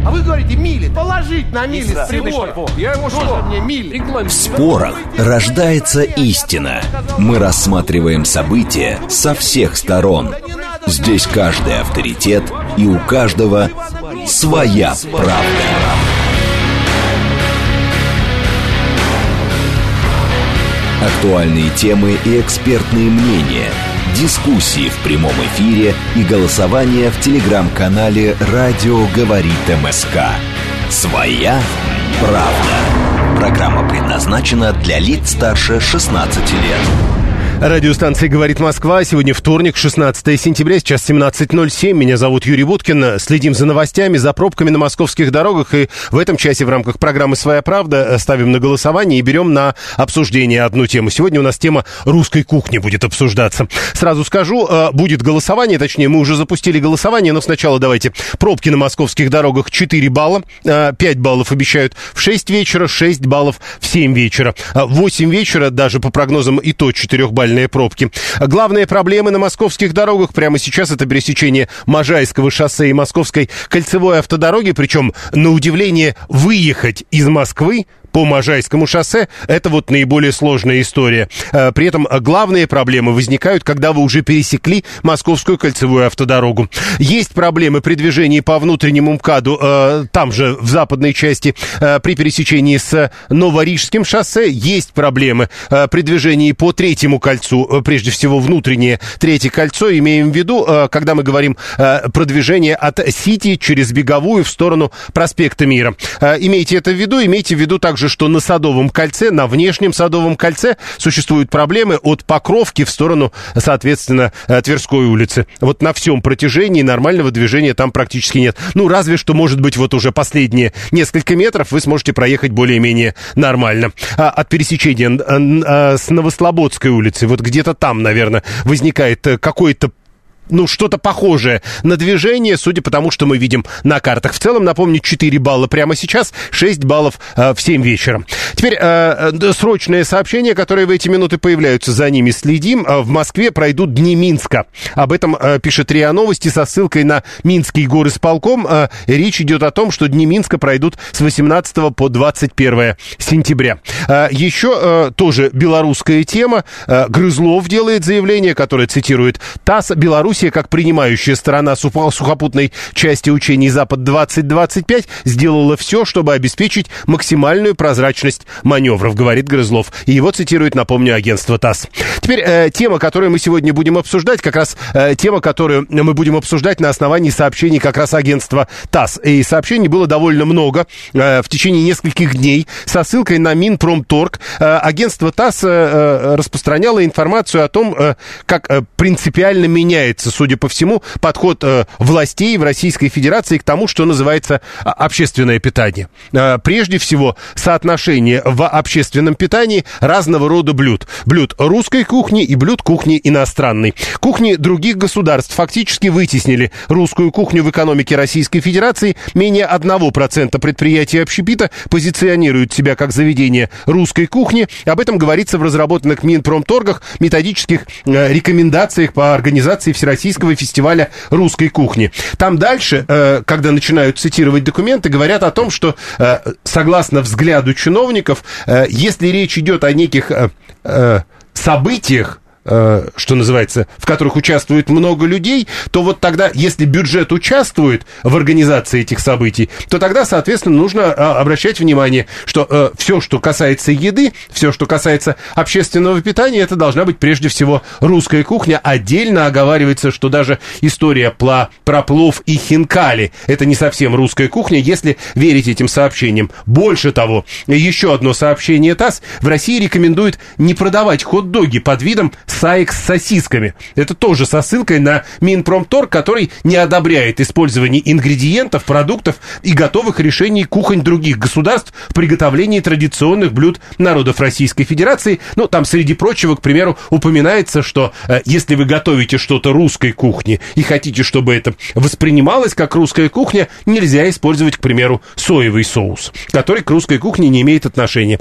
А вы говорите мили. Положить на мили с прибора. Я ему что? Мне мили. В спорах рождается истина. Мы рассматриваем события со всех сторон. Здесь каждый авторитет, и у каждого своя правда. Актуальные темы и экспертные мнения, дискуссии в прямом эфире и голосование в телеграм-канале «Радио говорит МСК». Своя правда. Программа предназначена для лиц старше 16 лет. Радиостанция «Говорит Москва». Сегодня вторник, 16 сентября, сейчас 17:07. Меня зовут Юрий Буткин. Следим за новостями, за пробками на московских дорогах. И в этом часе в рамках программы «Своя правда» ставим на голосование и берем на обсуждение одну тему. Сегодня у нас тема русской кухни будет обсуждаться. Сразу скажу, будет голосование, точнее, мы уже запустили голосование, но сначала давайте. Пробки на московских дорогах 4 балла, 5 баллов обещают в 6 вечера, 6 баллов в 7 вечера. 8 вечера, даже по прогнозам, и то 4-бальные пробки. Главные проблемы на московских дорогах прямо сейчас — это пересечение Можайского шоссе и Московской кольцевой автодороги. Причем, на удивление, выехать из Москвы по Можайскому шоссе — это вот наиболее сложная история. При этом главные проблемы возникают, когда вы уже пересекли Московскую кольцевую автодорогу. Есть проблемы при движении по внутреннему МКАДу, там же, в западной части, при пересечении с Новорижским шоссе. Есть проблемы при движении по третьему кольцу, прежде всего внутреннее третье кольцо. Имеем в виду, когда мы говорим про движение от Сити через Беговую в сторону проспекта Мира. Имейте это в виду также, что на Садовом кольце, на внешнем Садовом кольце существуют проблемы от Покровки в сторону, соответственно, Тверской улицы. Вот на всем протяжении нормального движения там практически нет. Ну, разве что, может быть, вот уже последние несколько метров вы сможете проехать более-менее нормально. От пересечения с Новослободской улицы, вот где-то там, наверное, возникает какой-то, что-то похожее на движение, судя по тому, что мы видим на картах. В целом, напомню, 4 балла прямо сейчас, 6 баллов в 7 вечера. Теперь срочные сообщения, которые в эти минуты появляются, за ними следим. В Москве пройдут Дни Минска. Об этом пишет РИА Новости со ссылкой на Минский горисполком. Речь идет о том, что Дни Минска пройдут с 18 по 21 сентября. Еще тоже белорусская тема. Грызлов делает заявление, которое цитирует ТАСС. Беларусь как принимающая сторона сухопутной части учений «Запад-2025» сделала все, чтобы обеспечить максимальную прозрачность маневров, говорит Грызлов. И его цитирует, напомню, агентство ТАСС. Теперь тема, которую мы сегодня будем обсуждать, как раз тема, которую мы будем обсуждать на основании сообщений как раз агентства ТАСС. И сообщений было довольно много в течение нескольких дней со ссылкой на Минпромторг. Агентство ТАСС распространяло информацию о том, как принципиально меняется, судя по всему, подход властей в Российской Федерации к тому, что называется общественное питание. Прежде всего, соотношение в общественном питании разного рода блюд. Блюд русской кухни и блюд кухни иностранной. Кухни других государств фактически вытеснили русскую кухню в экономике Российской Федерации. Менее 1% предприятий общепита позиционируют себя как заведение русской кухни. Об этом говорится в разработанных Минпромторгах методических рекомендациях по организации Всероссийского фестиваля русской кухни. Там дальше, когда начинают цитировать документы, говорят о том, что, согласно взгляду чиновников, если речь идет о неких событиях, что называется, в которых участвует много людей, то вот тогда, если бюджет участвует в организации этих событий, то тогда, соответственно, нужно обращать внимание, что все, что касается еды, все, что касается общественного питания, это должна быть прежде всего русская кухня. Отдельно оговаривается, что даже история про плов и хинкали — это не совсем русская кухня, если верить этим сообщениям. Больше того, еще одно сообщение ТАСС: в России рекомендуют не продавать хот-доги под видом саек с сосисками. Это тоже со ссылкой на Минпромторг, который не одобряет использование ингредиентов, продуктов и готовых решений кухонь других государств в приготовлении традиционных блюд народов Российской Федерации. Ну, там, среди прочего, к примеру, упоминается, что если вы готовите что-то русской кухни и хотите, чтобы это воспринималось как русская кухня, нельзя использовать, к примеру, соевый соус, который к русской кухне не имеет отношения.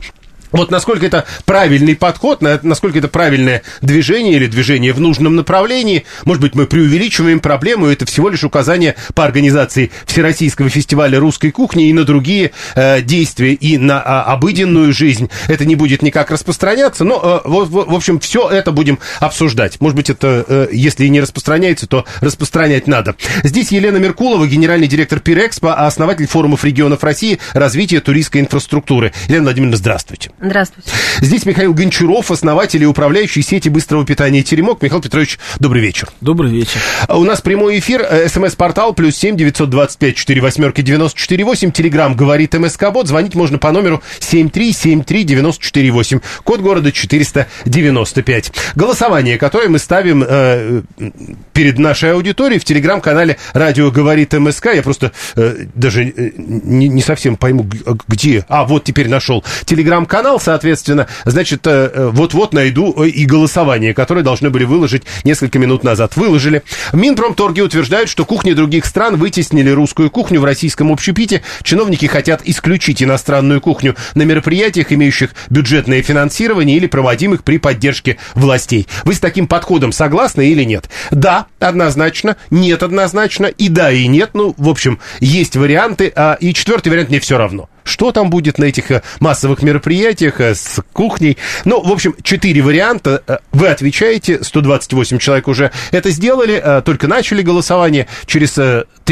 Вот насколько это правильный подход, насколько это правильное движение или движение в нужном направлении. Может быть, мы преувеличиваем проблему, это всего лишь указание по организации Всероссийского фестиваля русской кухни и на другие действия, и на обыденную жизнь. Это не будет никак распространяться, но, в общем, все это будем обсуждать. Может быть, это, если и не распространяется, то распространять надо. Здесь Елена Меркулова, генеральный директор Пирэкспо, основатель форумов регионов России развития туристской инфраструктуры. Елена Владимировна, здравствуйте. Здравствуйте. Здесь Михаил Гончаров, основатель и управляющий сети быстрого питания «Теремок». Михаил Петрович, добрый вечер. Добрый вечер. У нас прямой эфир, СМС-портал, +7 925 48 94 8. Телеграм говорит МСК-бот. Звонить можно по номеру 7373948. Код города 495. Голосование, которое мы ставим перед нашей аудиторией в телеграм-канале «Радио говорит МСК». Я просто даже не совсем пойму, где. Вот теперь нашел. Телеграм-канал, соответственно, значит, вот-вот найду и голосование, которое должны были выложить несколько минут назад. Выложили. В Минпромторге утверждают, что кухни других стран вытеснили русскую кухню в российском общепите. Чиновники хотят исключить иностранную кухню на мероприятиях, имеющих бюджетное финансирование или проводимых при поддержке властей. Вы с таким подходом согласны или нет? Да, однозначно. Нет, однозначно. И да, и нет. Ну, в общем, есть варианты. И четвертый вариант мне все равно. Что там будет на этих массовых мероприятиях с кухней? Ну, в общем, 4 варианта. Вы отвечаете, 128 человек уже это сделали, только начали голосование. Через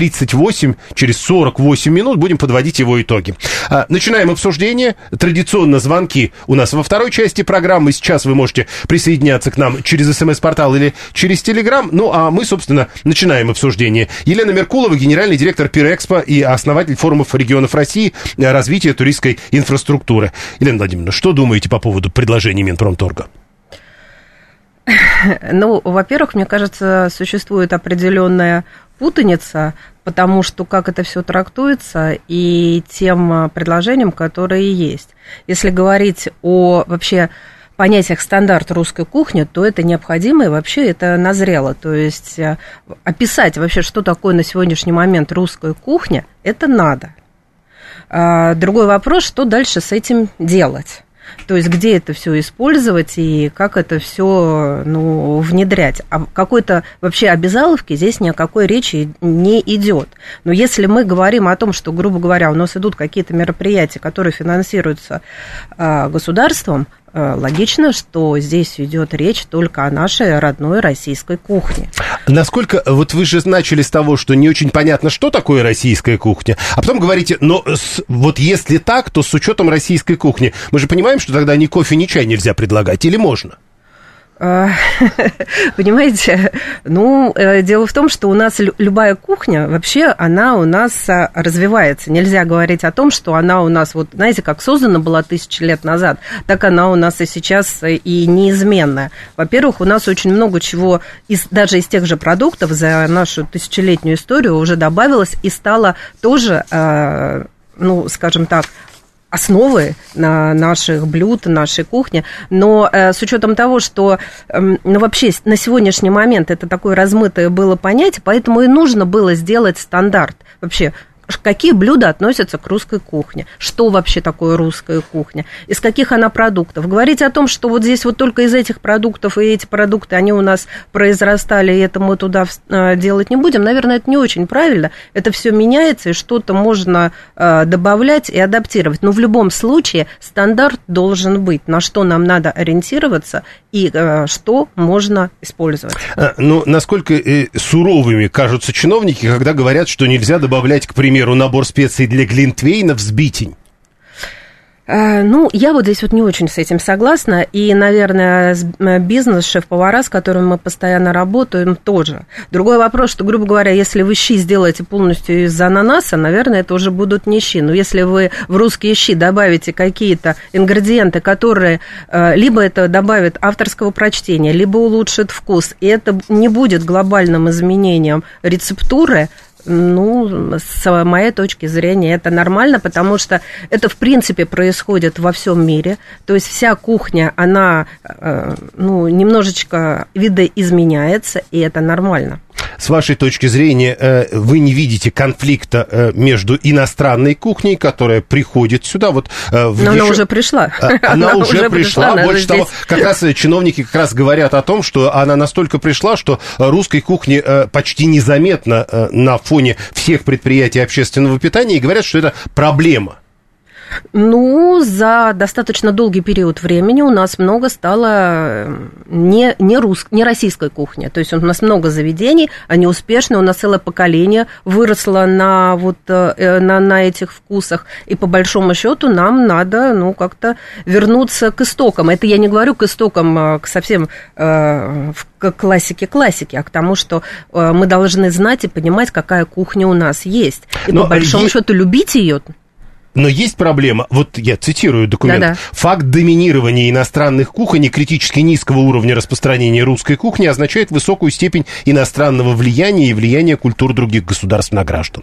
48 минут будем подводить его итоги. Начинаем обсуждение. Традиционно звонки у нас во второй части программы. Сейчас вы можете присоединяться к нам через СМС-портал или через Телеграм. Ну, а мы, собственно, начинаем обсуждение. Елена Меркулова, генеральный директор Пирэкспо и основатель форумов регионов России, развития туристской инфраструктуры. Елена Владимировна, что думаете по поводу предложений Минпромторга? Ну, во-первых, мне кажется, существует определенная путаница, потому что как это все трактуется и тем предложениям, которые есть. Если говорить о вообще понятиях стандарт русской кухни, то это необходимо и вообще это назрело. То есть описать вообще, что такое на сегодняшний момент русская кухня, это надо. Другой вопрос, что дальше с этим делать. То есть где это все использовать и как это все внедрять. А какой-то вообще обязаловки здесь ни о какой речи не идет. Но если мы говорим о том, что, грубо говоря, у нас идут какие-то мероприятия, которые финансируются государством, логично, что здесь идет речь только о нашей родной российской кухне. Насколько, вот вы же начали с того, что не очень понятно, что такое российская кухня, а потом говорите, но вот если так, то с учетом российской кухни, мы же понимаем, что тогда ни кофе, ни чай нельзя предлагать, или можно? Понимаете, дело в том, что у нас любая кухня, вообще, она у нас развивается. Нельзя говорить о том, что она у нас, вот, знаете, как создана была 1000 лет назад, так она у нас и сейчас и неизменная. Во-первых, у нас очень много чего, даже из тех же продуктов за нашу 1000-летнюю историю уже добавилось и стало тоже, скажем так, основы наших блюд, нашей кухни, но с учетом того, что вообще на сегодняшний момент это такое размытое было понятие, поэтому и нужно было сделать стандарт вообще. Какие блюда относятся к русской кухне? Что вообще такое русская кухня? Из каких она продуктов? Говорить о том, что вот здесь вот только из этих продуктов, и эти продукты, они у нас произрастали, и это мы туда делать не будем, наверное, это не очень правильно. Это все меняется, и что-то можно добавлять и адаптировать. Но в любом случае стандарт должен быть, на что нам надо ориентироваться и что можно использовать. Насколько суровыми кажутся чиновники, когда говорят, что нельзя добавлять, к примеру, набор специй для глинтвейна в сбитень? Я вот здесь вот не очень с этим согласна, и, наверное, бизнес, шеф-повара, с которым мы постоянно работаем, тоже. Другой вопрос, что, грубо говоря, если вы щи сделаете полностью из ананаса, наверное, это уже будут не щи, но если вы в русские щи добавите какие-то ингредиенты, которые либо это добавит авторского прочтения, либо улучшит вкус, и это не будет глобальным изменением рецептуры, с моей точки зрения, это нормально, потому что это, в принципе, происходит во всем мире. То есть вся кухня, она, немножечко видоизменяется, и это нормально. с вашей точки зрения, вы не видите конфликта между иностранной кухней, которая приходит сюда? Вот, но она уже пришла. Она уже пришла. Больше того, как раз чиновники как раз говорят о том, что она настолько пришла, что русской кухни почти незаметно на фоне всех предприятий общественного питания, и говорят, что это проблема. Ну, за достаточно долгий период времени у нас много стало не российской кухни. То есть у нас много заведений, они успешны, у нас целое поколение выросло на этих вкусах. И по большому счету нам надо, как-то вернуться к истокам. Это я не говорю к истокам, к совсем к классике, а к тому, что мы должны знать и понимать, какая кухня у нас есть. И по большому счету любить ее. Но есть проблема, вот я цитирую документ, Да-да. Факт доминирования иностранных кухонь и критически низкого уровня распространения русской кухни означает высокую степень иностранного влияния и влияния культур других государств на граждан.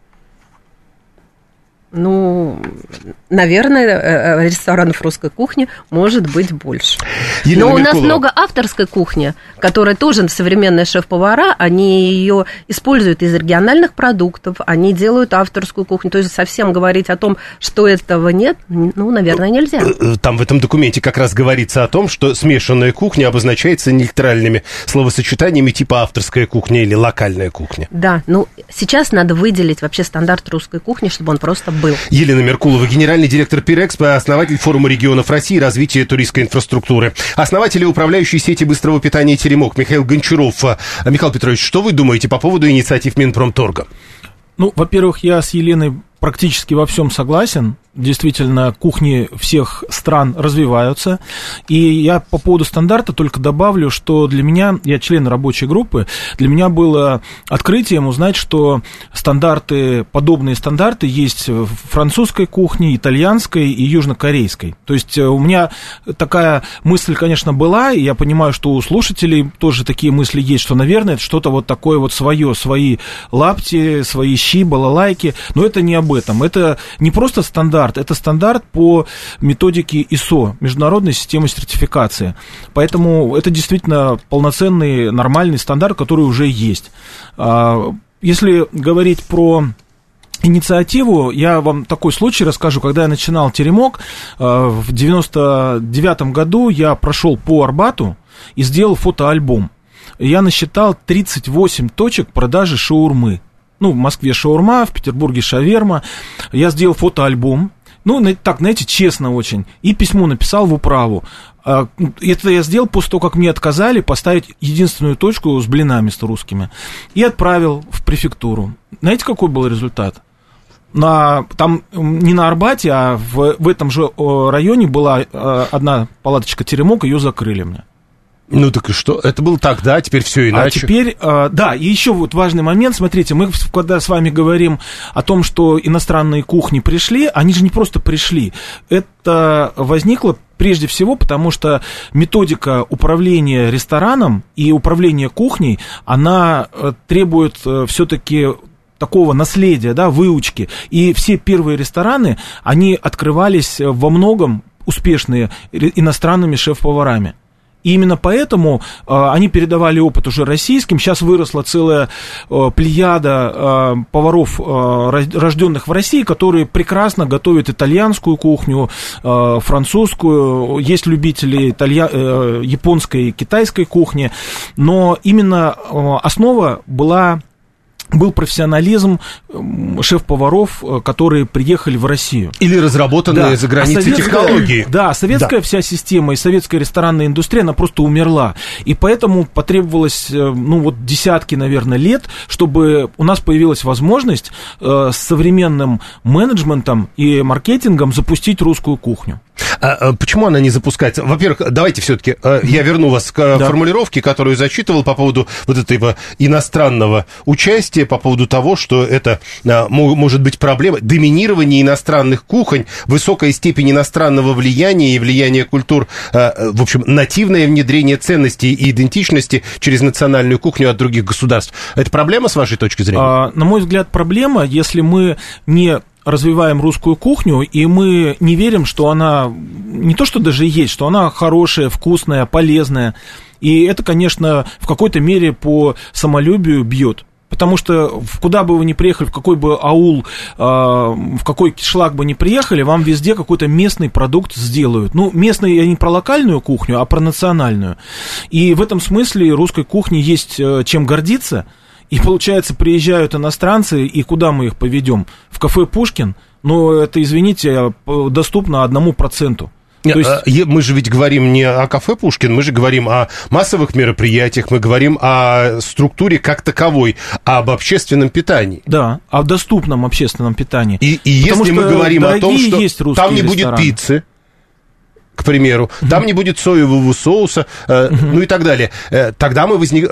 Ну, наверное, ресторанов русской кухни может быть больше. Елена Но у Меркулова. нас много авторской кухни, которая тоже современные шеф-повара, они ее используют из региональных продуктов, они делают авторскую кухню. То есть совсем говорить о том, что этого нет, наверное, нельзя. Там в этом документе как раз говорится о том, что смешанная кухня обозначается нейтральными словосочетаниями типа авторская кухня или локальная кухня. Да, сейчас надо выделить вообще стандарт русской кухни, чтобы он просто был. Елена Меркулова, генеральный директор Пирэкспо, основатель форума регионов России и развития туристской инфраструктуры. Основатель и управляющий сети быстрого питания «Теремок» Михаил Гончаров. Михаил Петрович, что вы думаете по поводу инициатив Минпромторга? Во-первых, я с Еленой практически во всем согласен. Действительно, кухни всех стран развиваются. И я по поводу стандарта только добавлю, что для меня, я член рабочей группы, для меня было открытием узнать, что подобные стандарты есть в французской кухне, итальянской и южнокорейской. То есть у меня такая мысль, конечно, была, и я понимаю, что у слушателей тоже такие мысли есть, что, наверное, это что-то вот такое вот свое, свои лапти, свои щи, балалайки, но это не об этом. Это не просто стандарт, это стандарт по методике ISO, Международной системы сертификации. Поэтому это действительно полноценный, нормальный стандарт, который уже есть. Если говорить про инициативу, я вам такой случай расскажу. Когда я начинал «Теремок», в 99-м году я прошел по Арбату и сделал фотоальбом. Я насчитал 38 точек продажи шаурмы. В Москве шаурма, в Петербурге шаверма. Я сделал фотоальбом. Так, знаете, честно очень. И письмо написал в управу. Это я сделал после того, как мне отказали поставить единственную точку с блинами с русскими. И отправил в префектуру. Знаете, какой был результат? Там не на Арбате, а в этом же районе была одна палаточка «Теремок», ее закрыли мне. Так и что? Это было тогда, теперь все иначе. А теперь, да, и еще вот важный момент, смотрите, мы когда с вами говорим о том, что иностранные кухни пришли, они же не просто пришли, это возникло прежде всего, потому что методика управления рестораном и управления кухней, она требует все-таки такого наследия, да, выучки, и все первые рестораны, они открывались во многом успешные иностранными шеф-поварами. И именно поэтому они передавали опыт уже российским. Сейчас выросла целая плеяда поваров, рожденных в России, которые прекрасно готовят итальянскую кухню, французскую. Есть любители японской и китайской кухни. Но именно основа был профессионализм шеф-поваров, которые приехали в Россию. Или разработанные за границей технологии. Да, советская вся система и советская ресторанная индустрия, она просто умерла. И поэтому потребовалось, десятки, наверное, лет, чтобы у нас появилась возможность с современным менеджментом и маркетингом запустить русскую кухню. Почему она не запускается? Во-первых, давайте все-таки я верну вас к формулировке, которую зачитывал по поводу вот этого иностранного участия, по поводу того, что это может быть проблема доминирования иностранных кухонь, высокая степень иностранного влияния и влияния культур, в общем, нативное внедрение ценностей и идентичности через национальную кухню от других государств. Это проблема, с вашей точки зрения? На мой взгляд, проблема, если мы не развиваем русскую кухню, и мы не верим, что она не то, что даже есть, что она хорошая, вкусная, полезная. И это, конечно, в какой-то мере по самолюбию бьет. Потому что куда бы вы ни приехали, в какой бы аул, в какой кишлак бы ни приехали, вам везде какой-то местный продукт сделают. Ну, местный я не про локальную кухню, а про национальную. И в этом смысле русской кухне есть чем гордиться. И, получается, приезжают иностранцы, и куда мы их поведем? В кафе «Пушкин»? Но это, извините, доступно 1%. То есть... Мы же ведь говорим не о кафе «Пушкин», мы же говорим о массовых мероприятиях, мы говорим о структуре как таковой, об общественном питании. Да, о доступном общественном питании. И если мы говорим о том, что там не будет пиццы, к примеру, там не будет соевого соуса, ну и так далее. Тогда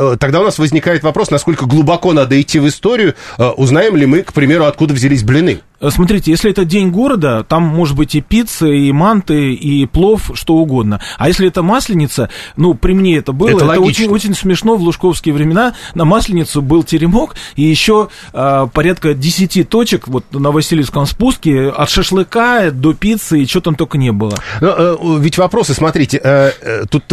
у нас возникает вопрос, насколько глубоко надо идти в историю, узнаем ли мы, к примеру, откуда взялись блины. Смотрите, если это день города, там может быть и пицца, и манты, и плов, что угодно. А если это Масленица, ну, при мне это было, это очень, очень смешно. В лужковские времена на Масленицу был теремок, и еще порядка 10 точек вот на Васильевском спуске, от шашлыка до пиццы, и что там только не было. Но, ведь вопросы, смотрите, тут,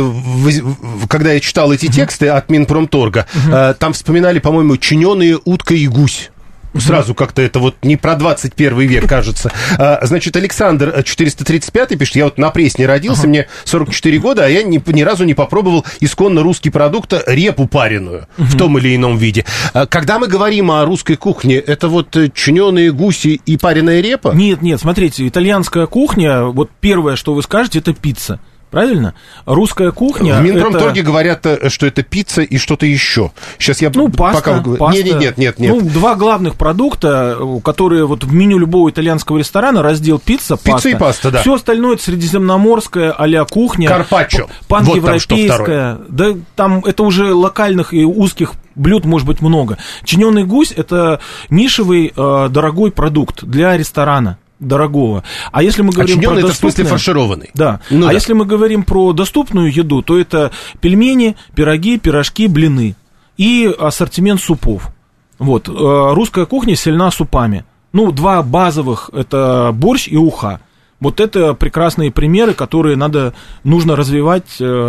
когда я читал эти тексты от Минпромторга, там вспоминали, по-моему, чиненые утка и гусь. Сразу как-то это вот не про 21 век, кажется. Значит, Александр 435 пишет, я вот на Пресне родился, мне 44 года, а я ни разу не попробовал исконно русский продукт репу пареную в том или ином виде. Когда мы говорим о русской кухне, это вот чиненые гуси и пареная репа? Нет, смотрите, итальянская кухня, вот первое, что вы скажете, это пицца. Правильно? Русская кухня... В Минпромторге говорят, что это пицца и что-то еще. Сейчас я паста. Нет. Ну, два главных продукта, которые вот в меню любого итальянского ресторана, раздел пицца, паста. Пицца и паста, да. Все остальное это средиземноморская а-ля кухня. Карпаччо. Паневропейская. Вот да, там это уже локальных и узких блюд может быть много. Чиненый гусь – это нишевый дорогой продукт для ресторана. Дорогого. А если мы говорим про доступную... это в смысле фаршированный. Да. Если мы говорим про доступную еду, то это пельмени, пироги, пирожки, блины и ассортимент супов. Вот. Русская кухня сильна супами. Ну, два базовых – это борщ и уха. Вот это прекрасные примеры, которые нужно развивать,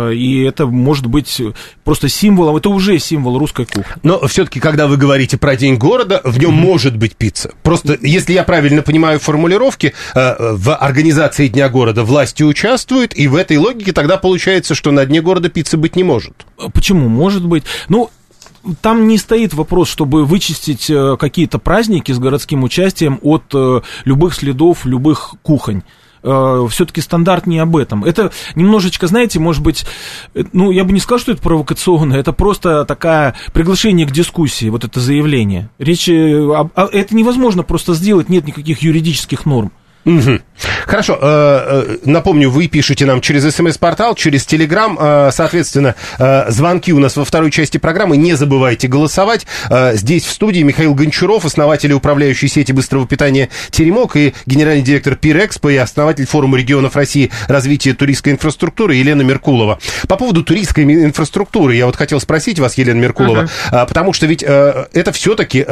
и это может быть просто символом, это уже символ русской кухни. Но все-таки, когда вы говорите про День города, в нем может быть пицца. Просто, если я правильно понимаю формулировки, в организации Дня города власти участвуют, и в этой логике тогда получается, что на Дне города пиццы быть не может. Почему? Может быть. Там не стоит вопрос, чтобы вычистить какие-то праздники с городским участием от любых следов, любых кухонь. Все-таки стандарт не об этом. Это немножечко, знаете, может быть, я бы не сказал, что это провокационно, это просто такое приглашение к дискуссии, вот это заявление. Это невозможно просто сделать, нет никаких юридических норм. Угу. Хорошо, напомню, вы пишете нам через СМС-портал, через Телеграм, соответственно, звонки у нас во второй части программы, не забывайте голосовать. Здесь в студии Михаил Гончаров, основатель и управляющий сети быстрого питания «Теремок» и генеральный директор Пирэкспо и основатель форума регионов России развития туристской инфраструктуры Елена Меркулова. По поводу туристской инфраструктуры я вот хотел спросить вас, Елена Меркулова, потому что ведь это все-таки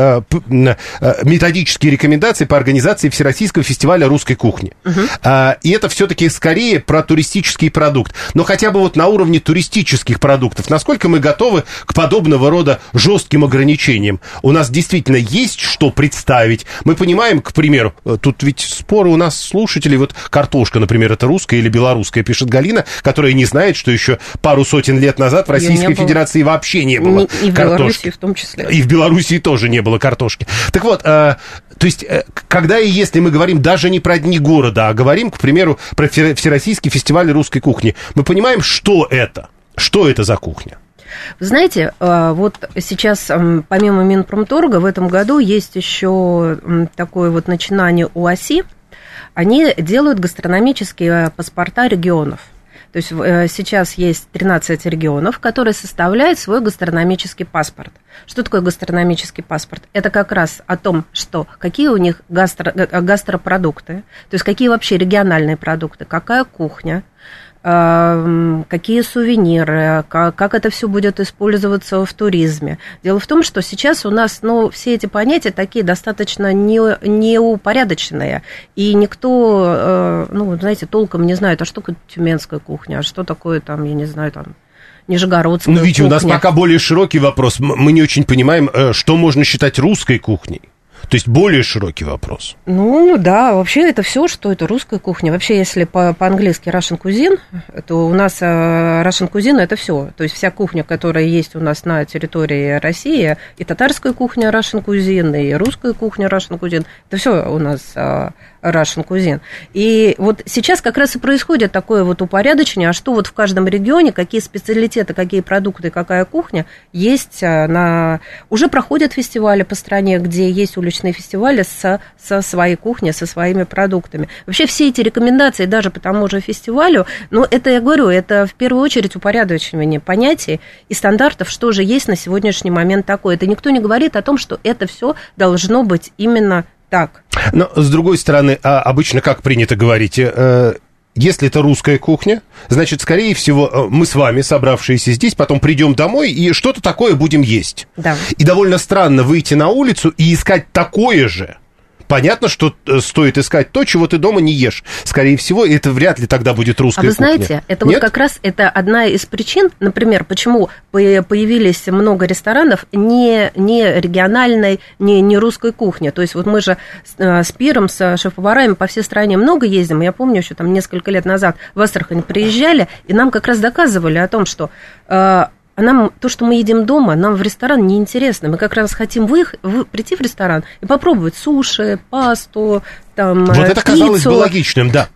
методические рекомендации по организации Всероссийского фестиваля русской кухни. И это все-таки скорее про туристический продукт. Но хотя бы вот на уровне туристических продуктов, насколько мы готовы к подобного рода жестким ограничениям? У нас действительно есть что представить? Мы понимаем, к примеру, тут ведь споры у нас слушателей, вот картошка, например, это русская или белорусская, пишет Галина, которая не знает, что еще пару сотен лет назад в Российской Федерации вообще не было картошки. И в Белоруссии в том числе. И в Белоруссии тоже не было картошки. Так вот, то есть, когда и если мы говорим даже не про Дни города, а говорим, к примеру, про Всероссийский фестиваль русской кухни, мы понимаем, что это? Что это за кухня? Вы знаете, вот сейчас, помимо Минпромторга, в этом году есть еще такое вот начинание УАСИ. Они делают гастрономические паспорта регионов. То есть сейчас есть 13 регионов, которые составляют свой гастрономический паспорт. Что такое гастрономический паспорт? Это как раз о том, что какие у них гастропродукты, то есть какие вообще региональные продукты, какая кухня, какие сувениры, как это все будет использоваться в туризме. Дело в том, что сейчас у нас, все эти понятия такие достаточно неупорядоченные, и никто, знаете, толком не знает, а что такое тюменская кухня, а что такое там, я не знаю, там, нижегородская кухня. Ну, видите, у нас кухня. пока более широкий вопрос. Мы не очень понимаем, что можно считать русской кухней. То есть более широкий вопрос. Ну, да, вообще это все, что это русская кухня. Вообще, если по-английски Russian cuisine, то у нас Russian cuisine это все. То есть вся кухня, которая есть у нас на территории России, и татарская кухня Russian cuisine, и русская кухня Russian cuisine, это все у нас Russian cuisine. И вот сейчас как раз и происходит такое вот упорядочение, а что вот в каждом регионе, какие специалитеты, какие продукты, какая кухня есть. Уже проходят фестивали по стране, где есть уличные фестивали со своей кухней, со своими продуктами. Вообще все эти рекомендации даже по тому же фестивалю, ну, это, я говорю, это в первую очередь упорядочивание понятий и стандартов, что же есть на сегодняшний момент такое. Это никто не говорит о том, что это все должно быть именно так. Но, с другой стороны, обычно как принято говорить, если это русская кухня, значит, скорее всего, мы с вами, собравшиеся здесь, потом придем домой и что-то такое будем есть. Да. И довольно странно выйти на улицу и искать такое же. Понятно, что стоит искать то, чего ты дома не ешь. Скорее всего, это вряд ли тогда будет русская кухня. А вы знаете, это вот как раз это одна из причин, например, почему появились много ресторанов не региональной, не русской кухни. То есть вот мы же с Пиром, с шеф-поварами по всей стране много ездим. Я помню, еще там несколько лет назад в Астрахань приезжали, и нам как раз доказывали о том, что... нам то, что мы едим дома, нам в ресторан неинтересно. Мы как раз хотим прийти в ресторан и попробовать суши, пасту, там, вот это пиццу. Казалось бы логичным, да.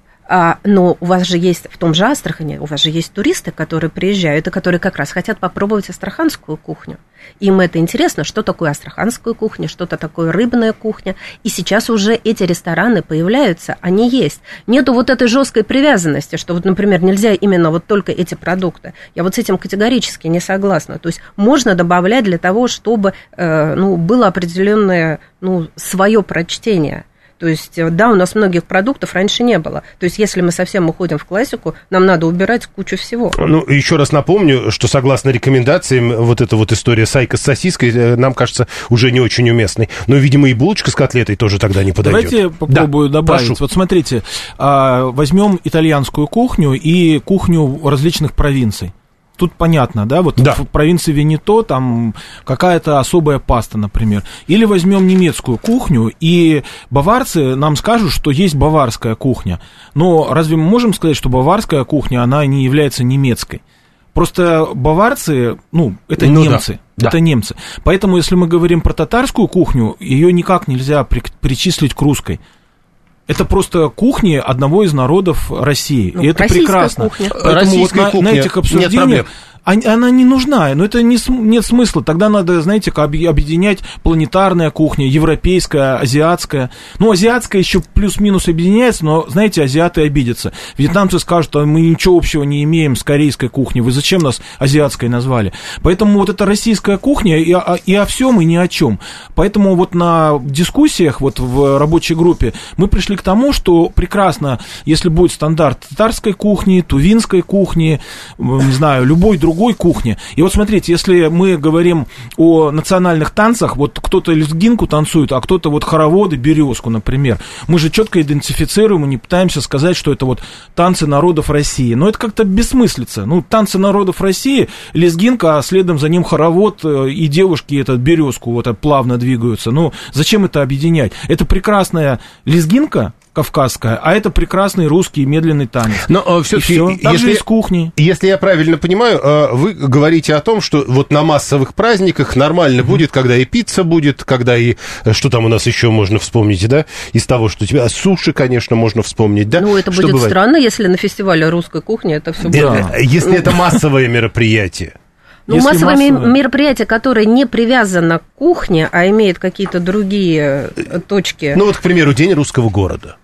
Но у вас же есть, в том же Астрахани, у вас же есть туристы, которые приезжают, и которые как раз хотят попробовать астраханскую кухню. Им это интересно, что такое астраханская кухня, что-то такое рыбная кухня. И сейчас уже эти рестораны появляются, они есть. Нету вот этой жесткой привязанности, что вот, например, нельзя именно вот только эти продукты. Я вот с этим категорически не согласна. То есть можно добавлять для того, чтобы было определенное свое прочтение. То есть, да, у нас многих продуктов раньше не было. То есть, если мы совсем уходим в классику, нам надо убирать кучу всего. Ну, еще раз напомню, что согласно рекомендациям, вот эта вот история сайка с сосиской, нам кажется, уже не очень уместной. Но, видимо, и булочка с котлетой тоже тогда не подойдет. Давайте попробую добавить. Прошу. Вот смотрите, возьмем итальянскую кухню и кухню различных провинций. Тут понятно, да, вот в провинции Венето там какая-то особая паста, например. Или возьмем немецкую кухню, и баварцы нам скажут, что есть баварская кухня. Но разве мы можем сказать, что баварская кухня, она не является немецкой? Просто баварцы, это немцы. Да. Это немцы. Поэтому, если мы говорим про татарскую кухню, ее никак нельзя причислить к русской. Это просто кухни одного из народов России. И это прекрасно. Кухня. Поэтому вот на этих обсуждениях она не нужна, но это нет смысла. Тогда надо, знаете, объединять планетарная кухня, европейская, азиатская. Азиатская еще плюс-минус объединяется, но, знаете, азиаты обидятся. Вьетнамцы скажут, что мы ничего общего не имеем с корейской кухней, вы зачем нас азиатской назвали? Поэтому вот эта российская кухня и о всем, и ни о чем. Поэтому вот на дискуссиях вот в рабочей группе мы пришли к тому, что прекрасно, если будет стандарт татарской кухни, тувинской кухни, не знаю, любой другой кухни. И вот смотрите, если мы говорим о национальных танцах, вот кто-то лезгинку танцует, а кто-то вот хороводы, березку, например, мы же четко идентифицируем и не пытаемся сказать, что это вот танцы народов России. Но это как-то бессмыслица. Танцы народов России, лезгинка, а следом за ним хоровод, и девушки эту березку вот плавно двигаются. Зачем это объединять? Это прекрасная лезгинка кавказская, а это прекрасный русский медленный танец. Но все-таки, также из кухни. Если я правильно понимаю, вы говорите о том, что вот на массовых праздниках нормально будет, когда и пицца будет, когда и... Что там у нас еще можно вспомнить, да? Из того, что у тебя... Суши, конечно, можно вспомнить, да? Это что будет странно, если на фестивале русской кухни это все будет. Если это массовое мероприятие. Массовое мероприятие, которое не привязано к кухне, а имеет какие-то другие точки. К примеру, День русского города.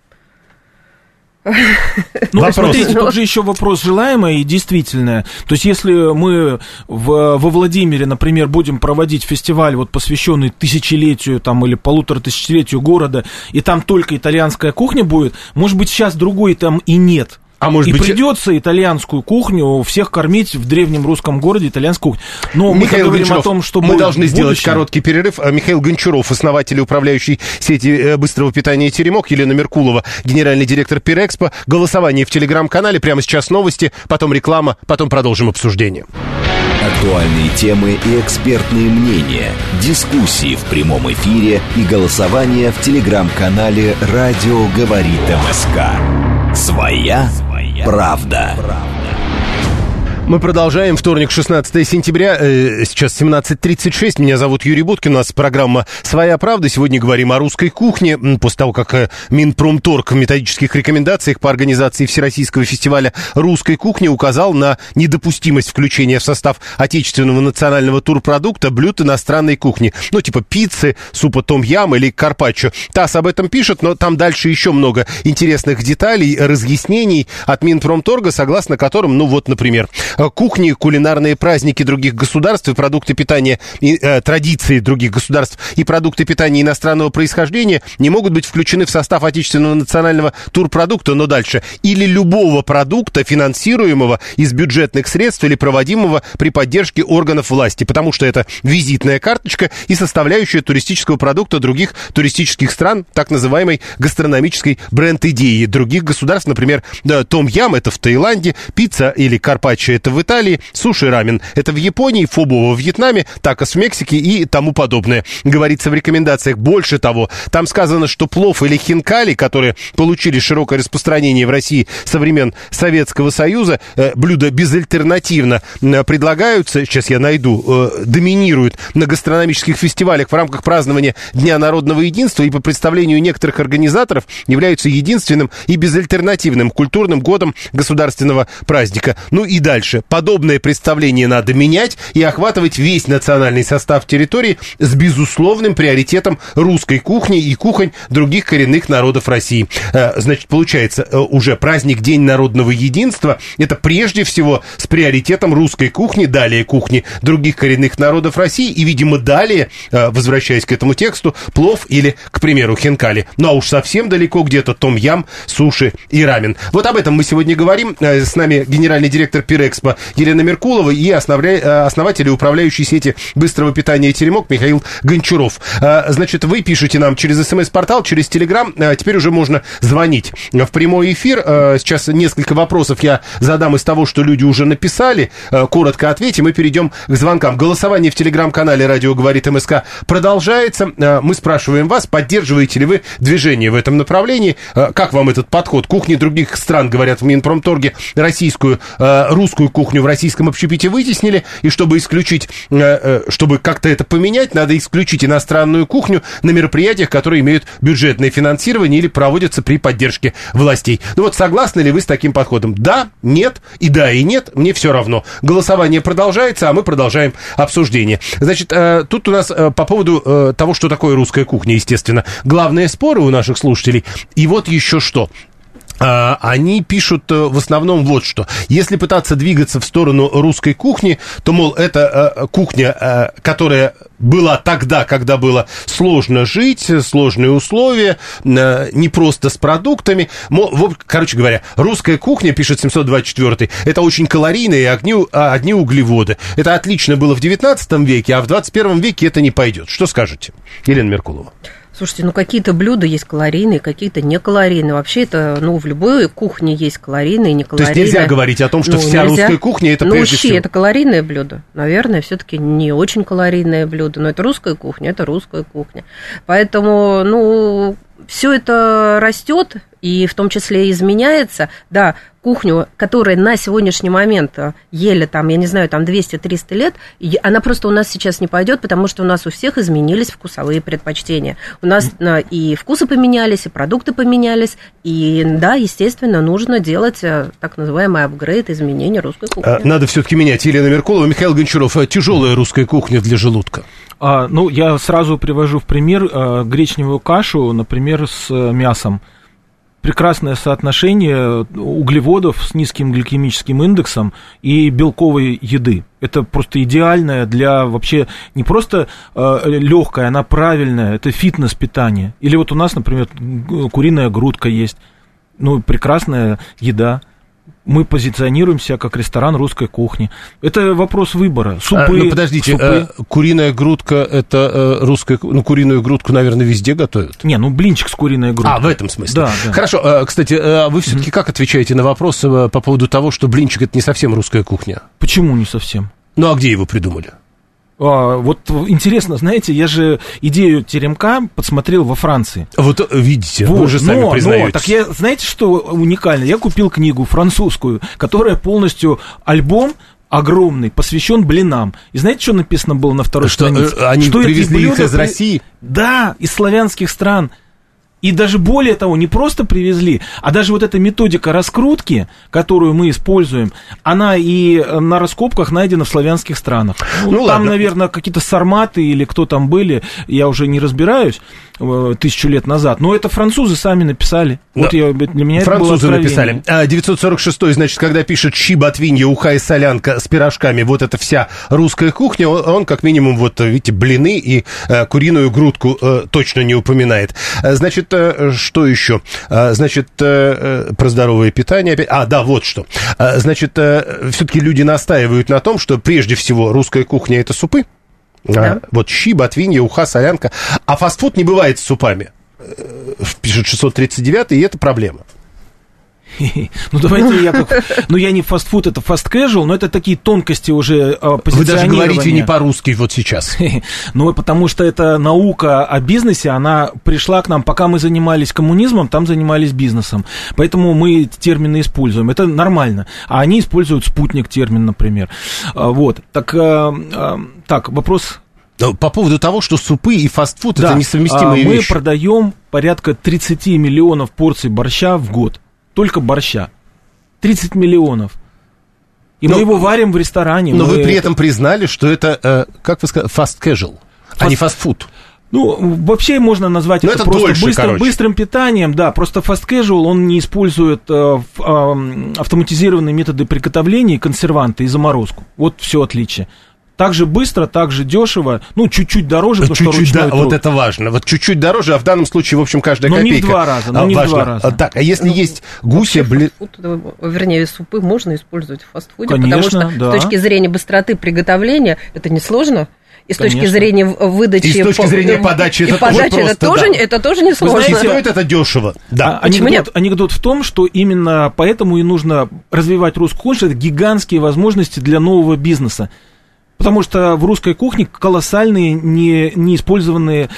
Смотрите, тут же еще вопрос желаемое и действительное. То есть, если мы во Владимире, например, будем проводить фестиваль, посвященный тысячелетию или 1500-летию города, и там только итальянская кухня будет, может быть, сейчас другой там и нет. А может быть... придется итальянскую кухню всех кормить в древнем русском городе итальянской кухней. Но Михаил мы говорим Гончаров, о том, что мы должны сделать будущем. короткий перерыв. Михаил Гончаров, основатель и управляющий сети быстрого питания «Теремок», Елена Меркулова, генеральный директор Пирэкспо. Голосование в телеграм-канале. Прямо сейчас новости, потом реклама, потом продолжим обсуждение. Актуальные темы и экспертные мнения, дискуссии в прямом эфире и голосование в телеграм-канале «Радио говорит МСК». Своя правда. Мы продолжаем. Вторник, 16 сентября. Сейчас 17:36. Меня зовут Юрий Буткин. У нас программа «Своя правда». Сегодня говорим о русской кухне. После того, как Минпромторг в методических рекомендациях по организации Всероссийского фестиваля русской кухни указал на недопустимость включения в состав отечественного национального турпродукта блюд иностранной кухни. Ну, типа пиццы, супа том-ям или карпаччо. ТАСС об этом пишет, но там дальше еще много интересных деталей, разъяснений от Минпромторга, согласно которым, ну вот, например, кухни, кулинарные праздники других государств и продукты питания, традиции других государств и продукты питания иностранного происхождения не могут быть включены в состав отечественного национального турпродукта, но дальше. Или любого продукта, финансируемого из бюджетных средств или проводимого при поддержке органов власти, потому что это визитная карточка и составляющая туристического продукта других туристических стран, так называемой гастрономической бренд-идеи других государств, например, том-ям это в Таиланде, пицца или карпаччо это в Италии, суши-рамен это в Японии, фобо во Вьетнаме, такос в Мексике и тому подобное. Говорится в рекомендациях. Больше того, там сказано, что плов или хинкали, которые получили широкое распространение в России со времен Советского Союза, блюда безальтернативно предлагаются, сейчас я найду, доминируют на гастрономических фестивалях в рамках празднования Дня народного единства и по представлению некоторых организаторов являются единственным и безальтернативным культурным годом государственного праздника. Ну и дальше. Подобное представление надо менять и охватывать весь национальный состав территории с безусловным приоритетом русской кухни и кухонь других коренных народов России. Значит, получается, уже праздник День народного единства, это прежде всего с приоритетом русской кухни, далее кухни других коренных народов России и, видимо, далее, возвращаясь к этому тексту, плов или, к примеру, хинкали. Ну а уж совсем далеко где-то том-ям, суши и рамен. Вот об этом мы сегодня говорим. С нами генеральный директор Пирэкспо Елена Меркулова и основатель и управляющий сети быстрого питания «Теремок» Михаил Гончаров. Значит, вы пишете нам через СМС-портал, через Телеграм. Теперь уже можно звонить в прямой эфир. Сейчас несколько вопросов я задам из того, что люди уже написали. Коротко ответим и перейдем к звонкам. Голосование в Телеграм-канале «Радио говорит МСК» продолжается. Мы спрашиваем вас, поддерживаете ли вы движение в этом направлении? Как вам этот подход? Кухни других стран, говорят в Минпромторге, российскую, русскую кухню в российском общепите вытеснили, и чтобы исключить, чтобы как-то это поменять, надо исключить иностранную кухню на мероприятиях, которые имеют бюджетное финансирование или проводятся при поддержке властей. Ну вот, согласны ли вы с таким подходом? Да, нет, и да, и нет, мне все равно. Голосование продолжается, а мы продолжаем обсуждение. Значит, тут у нас по поводу того, что такое русская кухня, естественно, главные споры у наших слушателей. И вот еще что. Они пишут в основном вот что. Если пытаться двигаться в сторону русской кухни, то, мол, это кухня, которая была тогда, когда было сложно жить, сложные условия, не просто с продуктами. Короче говоря, русская кухня, пишет 724-й, это очень калорийные и одни углеводы. Это отлично было в 19 веке, а в 21 веке это не пойдет. Что скажете, Елена Меркулова? Слушайте, ну какие-то блюда есть калорийные, какие-то не калорийные. Вообще это, ну, в любой кухне есть калорийные и не калорийные. То есть нельзя говорить о том, что вся русская кухня это прежде всего... это калорийное блюдо. Наверное, все-таки не очень калорийное блюдо, но это русская кухня, это русская кухня. Поэтому, ну, все это растет и в том числе изменяется. Да, кухню, которая на сегодняшний момент ели, там, я не знаю, там 200-300 лет, она просто у нас сейчас не пойдет, потому что у нас у всех изменились вкусовые предпочтения. У нас и вкусы поменялись, и продукты поменялись, и, да, естественно, нужно делать так называемый апгрейд, изменения русской кухни. Надо все-таки менять. Елена Меркулова, Михаил Гончаров, тяжелая русская кухня для желудка. Ну, я сразу привожу в пример гречневую кашу, например, с мясом. Прекрасное соотношение углеводов с низким гликемическим индексом и белковой еды. Это просто идеальное для вообще не просто легкое, она правильная, это фитнес-питание. Или вот у нас, например, куриная грудка есть, ну, прекрасная еда. Мы позиционируем себя как ресторан русской кухни. Это вопрос выбора. Супы. Ну, подождите, куриная грудка, это русская... Ну, куриную грудку, наверное, везде готовят. Не, ну, блинчик с куриной грудкой. В этом смысле. Да. Хорошо, кстати, вы все-таки как отвечаете на вопрос по поводу того, что блинчик — это не совсем русская кухня? Почему не совсем? Ну, а где его придумали? Вот интересно, знаете, я же идею теремка подсмотрел во Франции. Вот видите, вы же сами признаетесь. Так знаете, что уникально? Я купил книгу французскую, которая полностью альбом огромный, посвящен блинам. И знаете, что написано было на второй странице? Они привезли их из России? Да, из славянских стран. И даже более того, не просто привезли, а даже вот эта методика раскрутки, которую мы используем, она и на раскопках найдена в славянских странах. Там, ладно. Наверное, какие-то сарматы или кто там были, я уже не разбираюсь, 1000 лет назад. Но это французы сами написали. Вот для меня французы это было написали. 946-й, значит, когда пишет щи, ботвинья, уха и солянка с пирожками, вот это вся русская кухня, он как минимум, вот видите, блины и куриную грудку точно не упоминает. Значит, что еще? Значит, про здоровое питание опять. Да, вот что. Значит, все-таки люди настаивают на том, что прежде всего русская кухня — это супы. Да. Вот щи, ботвинья, уха, солянка. А фастфуд не бывает с супами. Пишет 639-й, и это проблема. Ну, давайте я не фастфуд, это fast casual, но это такие тонкости уже позиционирования. Вы даже говорите не по-русски вот сейчас. Ну, потому что это наука о бизнесе, она пришла к нам, пока мы занимались коммунизмом, там занимались бизнесом. Поэтому мы эти термины используем. Это нормально. А они используют спутник термин, например. Вот. Так, вопрос... По поводу того, что супы и фастфуд — это несовместимые вещи. Мы продаем порядка 30 миллионов порций борща в год. Только борща. 30 миллионов. И мы его варим в ресторане. Но вы при этом признали, что это, как вы сказали, fast casual, а не фастфуд. Ну, вообще можно назвать это просто быстрым питанием, да, просто fast casual, он не использует автоматизированные методы приготовления, консерванты и заморозку. Вот все отличие. Так же быстро, так же дешево, ну, чуть-чуть дороже, потому что ручной труд. Вот это важно. Вот чуть-чуть дороже, а в данном случае, в общем, каждая копейка. Но не в 2 раза, не в 2 раза. Так, а если есть гуся... Вернее, супы можно использовать в фастфуде, конечно, потому что с точки зрения быстроты приготовления это несложно. И с точки зрения выдачи... И с точки зрения подачи это тоже несложно. И стоит это дешево. Да. Анекдот в том, что именно поэтому и нужно развивать русскую кухню, это гигантские возможности для нового бизнеса. Потому что в русской кухне колоссальные неиспользованные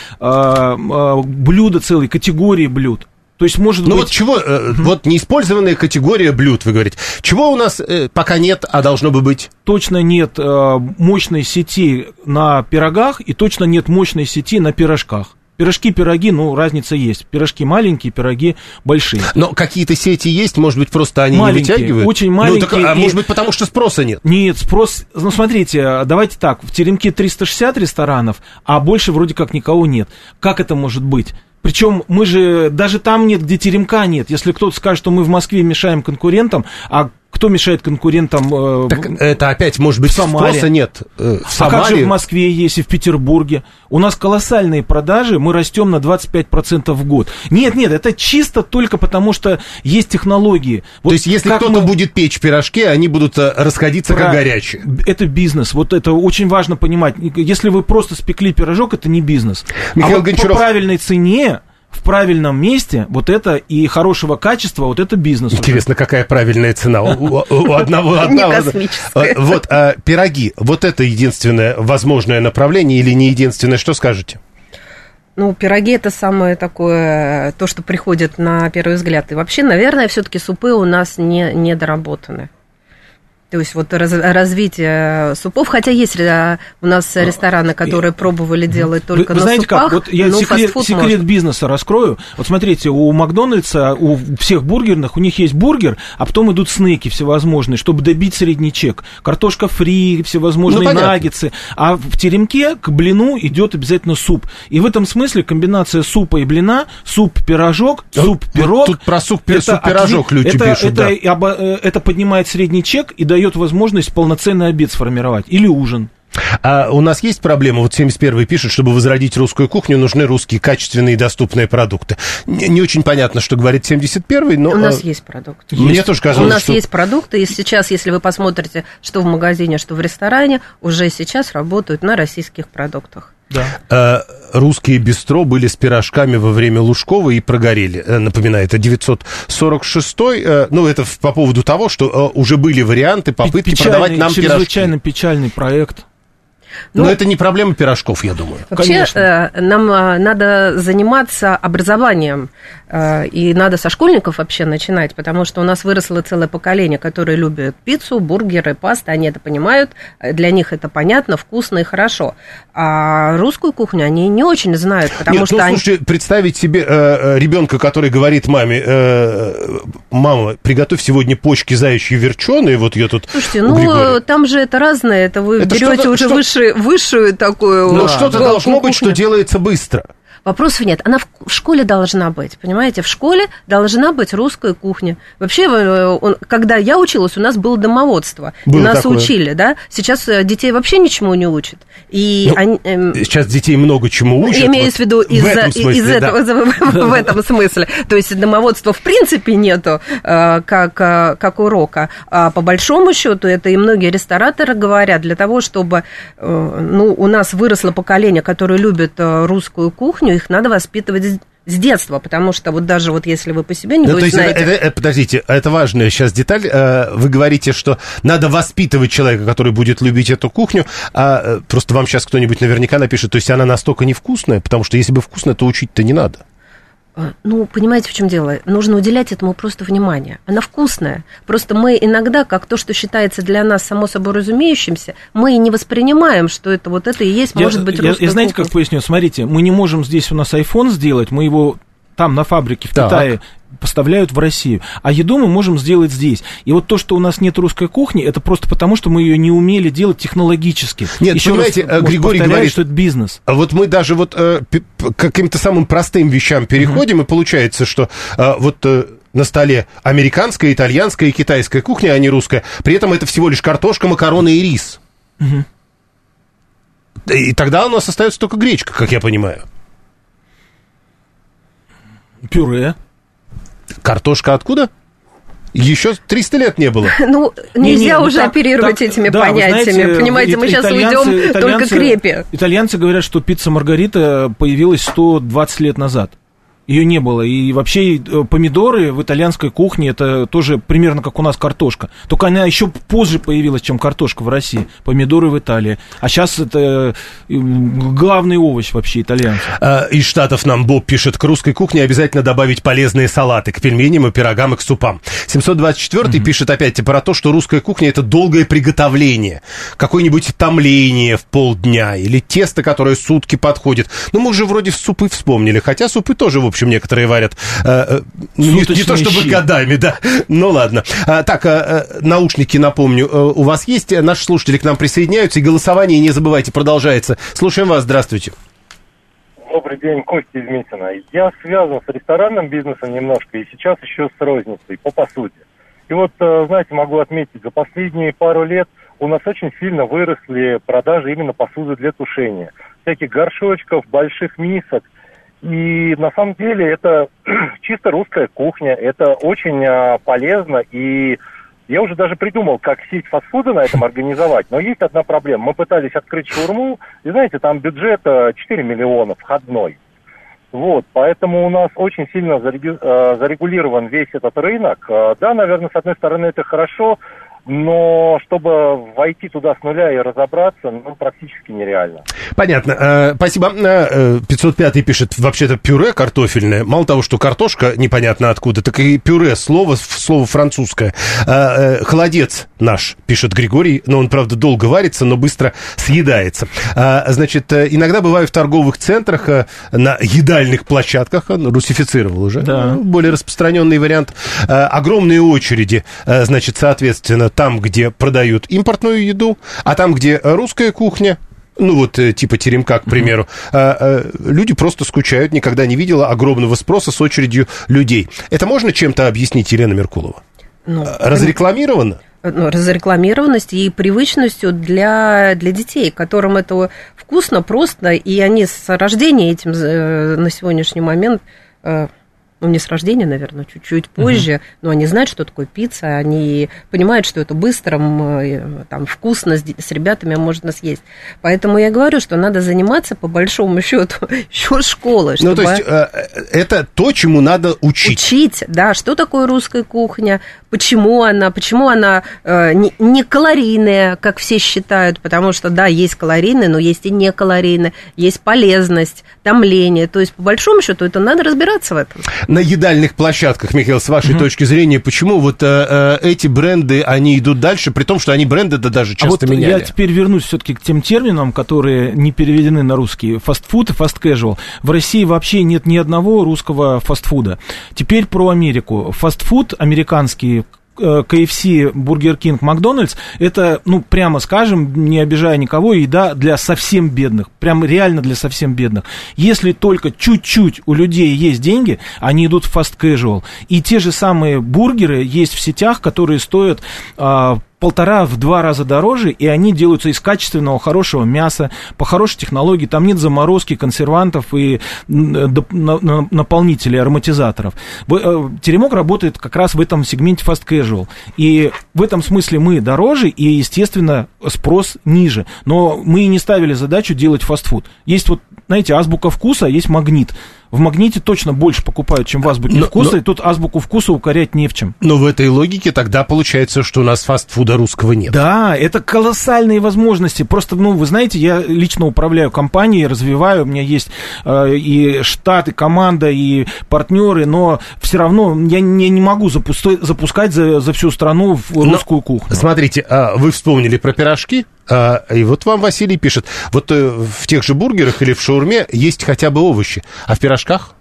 блюда, целые категории блюд. То есть, может быть... вот чего, вот неиспользованная категория блюд, вы говорите. Чего у нас пока нет, а должно бы быть? Точно нет мощной сети на пирогах и точно нет мощной сети на пирожках. Пирожки, пироги, ну, разница есть. Пирожки маленькие, пироги большие. Но какие-то сети есть, может быть, просто они маленькие, не вытягивают? Очень маленькие. Может быть, потому что спроса нет? Нет, спрос... Ну, смотрите, давайте так. В Теремке 360 ресторанов, а больше вроде как никого нет. Как это может быть? Причем мы же... Даже там нет, где Теремка нет. Если кто-то скажет, что мы в Москве мешаем конкурентам, а кто мешает конкурентам так это опять, может быть, спроса нет в Самаре. А как же в Москве есть и в Петербурге? У нас колоссальные продажи, мы растем на 25% в год. Нет, это чисто только потому, что есть технологии. Вот то есть, если кто-то будет печь пирожки, они будут расходиться как горячие. Это бизнес. Вот это очень важно понимать. Если вы просто спекли пирожок, это не бизнес. Михаил Гончаров... по правильной цене, в правильном месте, вот это и хорошего качества, вот это бизнес. Интересно, какая правильная цена у одного. Не космическая. Вот, пироги, вот это единственное возможное направление или не единственное, что скажете? Ну, пироги — это самое такое, то, что приходит на первый взгляд. И вообще, наверное, все-таки супы у нас не доработаны. То есть вот развитие супов, хотя есть у нас рестораны, которые пробовали делать только на знаете супах. Как? Вот я секрет бизнеса раскрою. Вот смотрите, у Макдональдса, у всех бургерных, у них есть бургер, а потом идут снеки всевозможные, чтобы добить средний чек. Картошка фри, всевозможные наггетсы. А в Теремке к блину идет обязательно суп. И в этом смысле комбинация супа и блина, суп-пирожок, суп-пирог. Тут про суп-пирожок люди пишут. Это поднимает средний чек и дает возможность полноценный обед сформировать. Или ужин. А у нас есть проблема, вот 71-й пишет, чтобы возродить русскую кухню, нужны русские качественные и доступные продукты. Не очень понятно, что говорит 71-й, но... У нас есть продукты. Мне тоже казалось, у нас есть продукты, и сейчас, если вы посмотрите, что в магазине, что в ресторане, уже сейчас работают на российских продуктах. Да. Русские бистро были с пирожками во время Лужкова и прогорели. Напоминаю, это 946-й. Ну, это по поводу того, что уже были варианты, попытки продавать нам пирожки. Чрезвычайно печальный проект. Но это не проблема пирожков, я думаю. Вообще, нам надо заниматься образованием, и надо со школьников вообще начинать, потому что у нас выросло целое поколение, которое любит пиццу, бургеры, пасты, они это понимают, для них это понятно, вкусно и хорошо. А русскую кухню они не очень знают, потому что... Слушайте, представить себе ребенка, который говорит маме: мама, приготовь сегодня почки заячьи верченые, вот я тут... Слушайте, там же это разное, это вы берете уже высшую такую... Но что-то должно быть, что делается быстро. Вопросов нет. Она в школе должна быть, понимаете? В школе должна быть русская кухня. Вообще, когда я училась, у нас было домоводство. Было и нас такое. Учили, да? Сейчас детей вообще ничему не учат. И сейчас детей много чему учат. Имею в виду в этом смысле. То есть домоводства в принципе нету как урока. А по большому счету, это и многие рестораторы говорят, для того, чтобы у нас выросло поколение, которое любит русскую кухню, их надо воспитывать с детства, потому что вот даже вот если вы по себе не будете знаете... Подождите, это важная сейчас деталь. Вы говорите, что надо воспитывать человека, который будет любить эту кухню, а просто вам сейчас кто-нибудь наверняка напишет, то есть она настолько невкусная, потому что если бы вкусная, то учить-то не надо. Понимаете, в чем дело? Нужно уделять этому просто внимание. Она вкусная. Просто мы иногда, как то, что считается для нас само собой разумеющимся, мы не воспринимаем, что это вот это и есть, может быть, русская Я знаете, кухня. как поясню? Смотрите, мы не можем здесь у нас iPhone сделать, мы его там на фабрике в Китае поставляют в Россию, а еду мы можем сделать здесь. И вот то, что у нас нет русской кухни, это просто потому, что мы ее не умели делать технологически. Нет, еще понимаете, раз, Григорий говорит, что это бизнес. Вот мы даже вот к каким-то самым простым вещам переходим, и получается, что на столе американская, итальянская и китайская кухня, а не русская. При этом это всего лишь картошка, макароны и рис. И тогда у нас остается только гречка, как я понимаю. Пюре. Картошка откуда? Еще 300 лет не было. Нельзя уже оперировать этими понятиями. Знаете, понимаете, мы сейчас уйдем только к репе. Итальянцы говорят, что пицца Маргарита появилась 120 лет назад. Ее не было. И вообще помидоры в итальянской кухне это тоже примерно как у нас картошка. Только она еще позже появилась, чем картошка в России. Помидоры в Италии. А сейчас это главный овощ вообще итальянцев. Из Штатов нам Боб пишет: к русской кухне обязательно добавить полезные салаты к пельменям и пирогам и к супам. 724-й пишет опять про то, что русская кухня это долгое приготовление. Какое-нибудь томление в полдня или тесто, которое сутки подходит. Мы уже вроде супы вспомнили, хотя супы тоже, в общем, некоторые варят не то чтобы годами, да. Ну ладно. Наушники, напомню, у вас есть. Наши слушатели к нам присоединяются, и голосование, не забывайте, продолжается. Слушаем вас, здравствуйте. Добрый день, Костя из Митина. Я связан с ресторанным бизнесом немножко, и сейчас еще с розницей по посуде. И вот, знаете, могу отметить, за последние пару лет у нас очень сильно выросли продажи именно посуды для тушения. Всяких горшочков, больших мисок. И на самом деле это чисто русская кухня, это очень полезно, и я уже даже придумал, как сеть фастфуда на этом организовать, но есть одна проблема. Мы пытались открыть шаурму, и знаете, там бюджет 4 миллиона входной. Вот, поэтому у нас очень сильно зарегулирован весь этот рынок. Да, наверное, с одной стороны это хорошо, но чтобы войти туда с нуля и разобраться, практически нереально. Понятно. Спасибо. 505-й пишет: вообще-то пюре картофельное. Мало того, что картошка непонятно откуда, так и пюре, слово французское. Холодец наш, пишет Григорий, но он, правда, долго варится, но быстро съедается. Значит, иногда бываю в торговых центрах, на едальных площадках, русифицировал уже, более распространенный вариант, огромные очереди, значит, соответственно, там, где продают импортную еду, а там, где русская кухня, типа теремка, к примеру, люди просто скучают, никогда не видела огромного спроса с очередью людей. Это можно чем-то объяснить, Елена Меркулова? Разрекламировано? разрекламированностью и привычностью для детей, которым это вкусно, просто, и они с рождения этим на сегодняшний момент... не с рождения, наверное, чуть-чуть позже, но они знают, что такое пицца, они понимают, что это быстро, там, вкусно, с ребятами можно съесть. Поэтому я говорю, что надо заниматься, по большому счету, еще школы. Ну, то есть, это то, чему надо учить. Учить, да, что такое русская кухня, почему она не калорийная, как все считают, потому что, да, есть калорийная, но есть и не калорийная, есть полезность, томление. То есть, по большому счету, это надо разбираться в этом. На едальных площадках, Михаил, с вашей точки зрения, почему вот эти бренды, они идут дальше, при том, что они бренды даже часто меняли? Я теперь вернусь все-таки к тем терминам, которые не переведены на русский. Фастфуд и фаст-кэжуал. В России вообще нет ни одного русского фастфуда. Теперь про Америку. Фастфуд американский, KFC, Burger King, Макдональдс, это, прямо скажем, не обижая никого, еда для совсем бедных, прям реально для совсем бедных. Если только чуть-чуть у людей есть деньги, они идут в fast casual. И те же самые бургеры есть в сетях, которые стоят 1,5-2 раза дороже, и они делаются из качественного, хорошего мяса, по хорошей технологии, там нет заморозки, консервантов и наполнителей, ароматизаторов. Теремок работает как раз в этом сегменте fast casual, и в этом смысле мы дороже, и, естественно, спрос ниже, но мы и не ставили задачу делать фастфуд. Есть знаете, азбука вкуса, есть магнит. В магните точно больше покупают, чем в азбуке вкуса, и тут азбуку вкуса укорять не в чем. Но в этой логике тогда получается, что у нас фастфуда русского нет. Да, это колоссальные возможности. Просто, вы знаете, я лично управляю компанией, развиваю, у меня есть и штат, и команда, и партнеры, но все равно я не могу запускать за всю страну в русскую кухню. Смотрите, вы вспомнили про пирожки, и вот вам Василий пишет, вот в тех же бургерах или в шаурме есть хотя бы овощи, а в пирожках?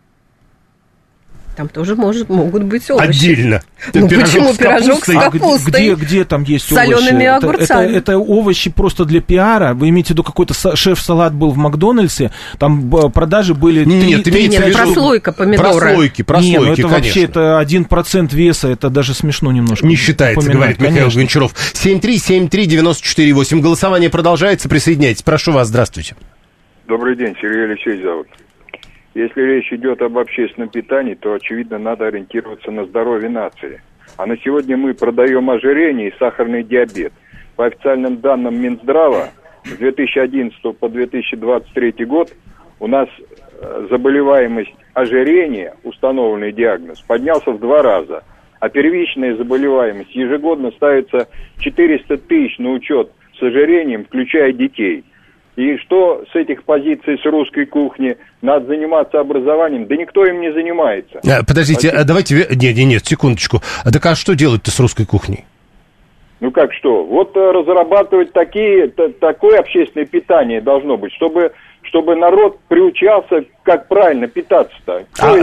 Там тоже могут быть овощи. Отдельно. Почему пирожок с капустой? Где там есть с солеными огурцами? Это овощи просто для пиара. Вы имеете в виду, какой-то шеф-салат был в Макдональдсе, там продажи были... Нет, прослойка помидора. Прослойки, это конечно. Вообще, это 1% веса, это даже смешно немножко. Не считается, говорит Михаил Гончаров. 7373948. Голосование продолжается, присоединяйтесь. Прошу вас, здравствуйте. Добрый день, Сергей Алексеевич зовут. Если речь идет об общественном питании, то, очевидно, надо ориентироваться на здоровье нации. А на сегодня мы продаем ожирение и сахарный диабет. По официальным данным Минздрава, с 2011 по 2023 год у нас заболеваемость ожирения, установленный диагноз, поднялся в 2 раза. А первичная заболеваемость ежегодно ставится 400 тысяч на учет с ожирением, включая детей. И что с этих позиций, с русской кухни, надо заниматься образованием? Да никто им не занимается. Подождите, давайте... Нет, секундочку. Так а что делать-то с русской кухней? Ну как что? Вот разрабатывать такое общественное питание должно быть, чтобы народ приучался, как правильно питаться-то.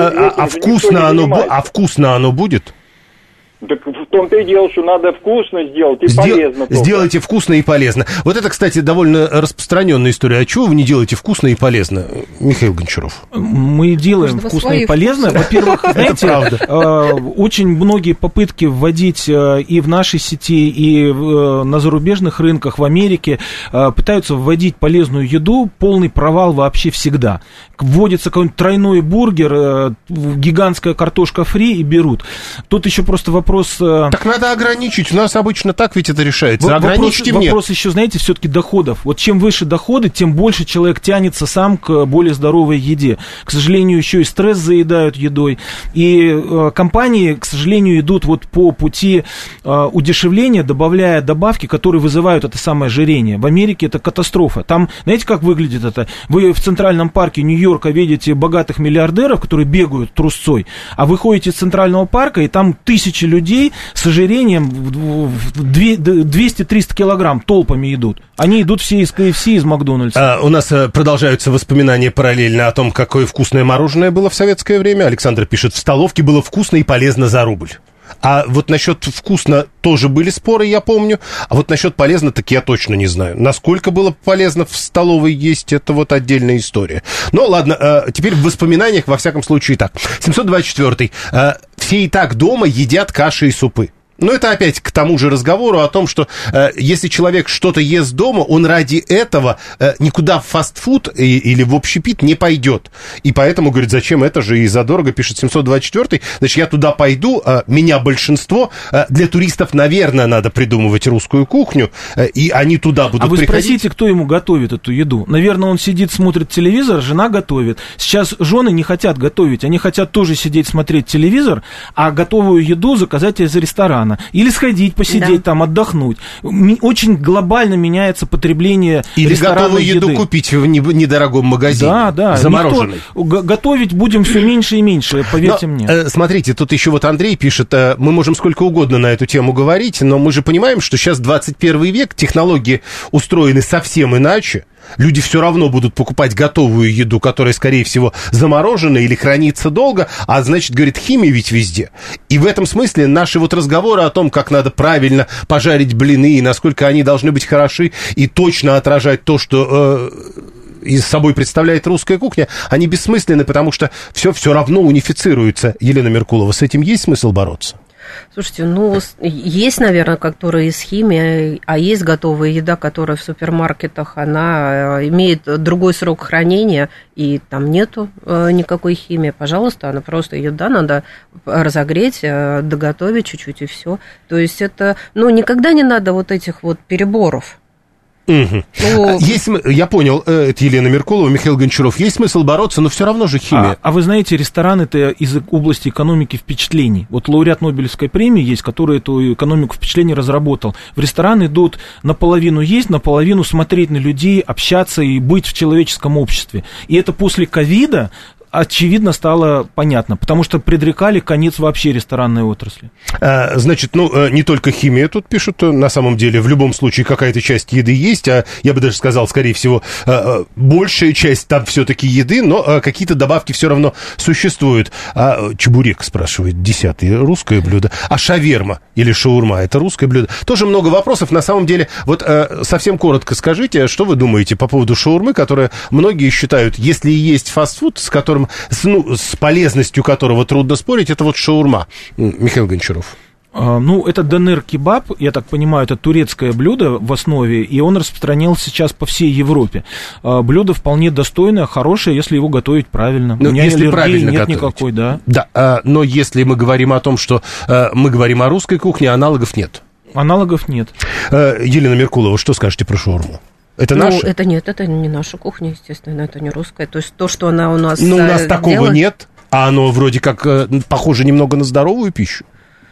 Вкусно оно будет? Так в том-то и дело, что надо вкусно сделать и полезно. Сделайте вкусно и полезно. Вот это, кстати, довольно распространенная история. А чего вы не делаете вкусно и полезно, Михаил Гончаров? Мы делаем вкусно и полезно. Во-первых, знаете, очень многие попытки вводить и в нашей сети, и на зарубежных рынках, в Америке, пытаются вводить полезную еду. Полный провал вообще всегда. Вводится какой-нибудь тройной бургер, гигантская картошка фри и берут. Тут еще просто вопрос... Так надо ограничить. У нас обычно так ведь это решается. Ограничьте мне. Вопрос еще, знаете, все-таки доходов. Вот чем выше доходы, тем больше человек тянется сам к более здоровой еде. К сожалению, еще и стресс заедают едой. И компании, к сожалению, идут вот по пути удешевления, добавляя добавки, которые вызывают это самое ожирение. В Америке это катастрофа. Там, знаете, как выглядит это? Вы в Центральном парке Нью-Йорка видите богатых миллиардеров, которые бегают трусцой, а вы ходите из Центрального парка, и там тысячи людей с ожирением 200-300 килограмм толпами идут. Они идут все из KFC, из Макдональдса. У нас продолжаются воспоминания параллельно о том, какое вкусное мороженое было в советское время. Александр пишет, в столовке было вкусно и полезно за рубль. А вот насчет вкусно тоже были споры, я помню. А вот насчет полезно, так я точно не знаю. Насколько было полезно в столовой есть, это вот отдельная история. Ну, ладно, теперь в воспоминаниях, во всяком случае, так. 724-й. Все и так дома едят каши и супы. Но это опять к тому же разговору о том, что если человек что-то ест дома, он ради этого никуда в фастфуд или в общепит не пойдет. И поэтому, говорит, зачем это же и задорого, пишет 724-й. Значит, я туда пойду, меня большинство. Для туристов, наверное, надо придумывать русскую кухню, и они туда будут приходить. А вы спросите, кто ему готовит эту еду? Наверное, он сидит, смотрит телевизор, жена готовит. Сейчас жены не хотят готовить, они хотят тоже сидеть, смотреть телевизор, а готовую еду заказать из ресторана. Или сходить, посидеть там, отдохнуть. Очень глобально меняется потребление ресторанной еды. Или готовую еду купить в недорогом магазине. Да. Замороженной. Готовить будем все меньше и меньше, поверьте мне. Смотрите, тут еще вот Андрей пишет, мы можем сколько угодно на эту тему говорить, но мы же понимаем, что сейчас 21 век, технологии устроены совсем иначе. Люди все равно будут покупать готовую еду, которая, скорее всего, заморожена или хранится долго, а значит, говорит, химия ведь везде. И в этом смысле наши вот разговоры о том, как надо правильно пожарить блины, и насколько они должны быть хороши и точно отражать то, что из собой представляет русская кухня, они бессмысленны, потому что все равно унифицируется. Елена Меркулова, с этим есть смысл бороться? Слушайте, есть, наверное, которые из химии, а есть готовая еда, которая в супермаркетах, она имеет другой срок хранения, и там нету никакой химии. Пожалуйста, она просто еда, надо разогреть, доготовить чуть-чуть, и все. То есть это, никогда не надо вот этих вот переборов. Угу. Я понял, это Елена Меркулова, Михаил Гончаров. Есть смысл бороться, но все равно же химия. А вы знаете, ресторан — это из области экономики впечатлений. Вот лауреат Нобелевской премии есть, который эту экономику впечатлений разработал. В ресторан идут наполовину есть, наполовину смотреть на людей, общаться и быть в человеческом обществе. И это после ковида очевидно стало понятно, потому что предрекали конец вообще ресторанной отрасли. Значит, не только химия тут пишут, на самом деле, в любом случае какая-то часть еды есть, а я бы даже сказал, скорее всего, большая часть там все-таки еды, но какие-то добавки все равно существуют. Чебурек спрашивает, 10-е, русское блюдо. А шаверма или шаурма, это русское блюдо? Тоже много вопросов. На самом деле, вот совсем коротко скажите, что вы думаете по поводу шаурмы, которая многие считают, если есть фастфуд, с которым с полезностью которого трудно спорить, это вот шаурма. Михаил Гончаров. Это донер-кебаб, я так понимаю, это турецкое блюдо в основе, и он распространился сейчас по всей Европе. Блюдо вполне достойное, хорошее, если его готовить правильно. У меня если правильно нет готовить. Никакой, да. Да, но если мы говорим о том, что мы говорим о русской кухне, аналогов нет. Аналогов нет. Елена Меркулова, что скажете про шаурму? Это наша? Это не наша кухня, естественно, это не русская. То есть то, что она у нас у нас такого делает... нет, а оно вроде как похоже немного на здоровую пищу.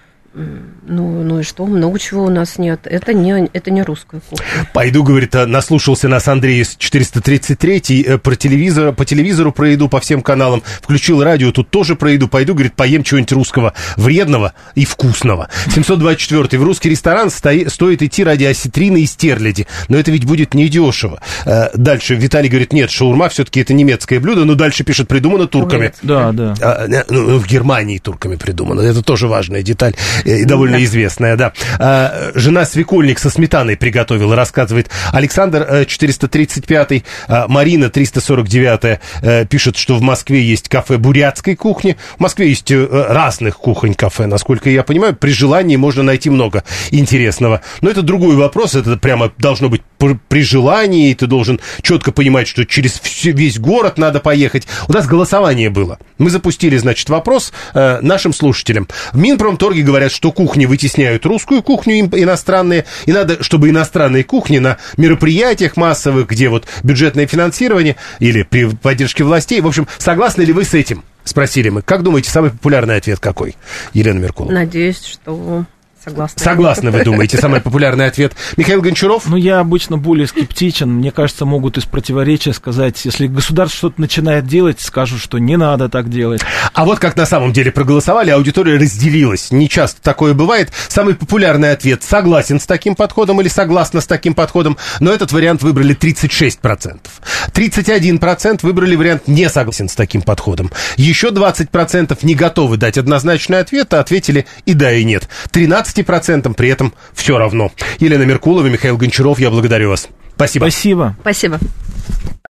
И что? Много чего у нас нет. Это не русская кухня. Пойду, говорит, наслушался нас Андрей из 433-й по телевизору про еду по всем каналам. Включил радио, тут тоже про еду. Пойду, говорит, поем чего-нибудь русского, вредного и вкусного. 724-й. В русский ресторан стоит идти ради осетрины и стерляди. Но это ведь будет недешево. Дальше Виталий говорит, нет, шаурма все-таки это немецкое блюдо. Но дальше пишет, придумано турками. Да. В Германии турками придумано. Это тоже важная деталь. И довольно известная, да. Жена свекольник со сметаной приготовила, рассказывает Александр, 435-й. Марина, 349-я, пишет, что в Москве есть кафе бурятской кухни. В Москве есть разных кухонь-кафе, насколько я понимаю. При желании можно найти много интересного. Но это другой вопрос. Это прямо должно быть при желании. И ты должен четко понимать, что через весь город надо поехать. У нас голосование было. Мы запустили, значит, вопрос нашим слушателям. В Минпромторге говорят, что кухни вытесняют русскую кухню иностранные, и надо, чтобы иностранные кухни на мероприятиях массовых, где вот бюджетное финансирование или при поддержке властей, в общем, согласны ли вы с этим? Спросили мы. Как думаете, самый популярный ответ какой? Елена Меркулова. Надеюсь, что... Согласны, вы думаете, самый популярный ответ. Михаил Гончаров? Я обычно более скептичен. Мне кажется, могут из противоречия сказать, если государство что-то начинает делать, скажут, что не надо так делать. А вот как на самом деле проголосовали, аудитория разделилась. Не часто такое бывает. Самый популярный ответ: согласен с таким подходом или согласна с таким подходом. Но этот вариант выбрали 36%. 31% выбрали вариант не согласен с таким подходом. Еще 20% не готовы дать однозначный ответ, а ответили и да, и нет. 13% при этом все равно. Елена Меркулова, Михаил Гончаров, я благодарю вас. Спасибо. Спасибо.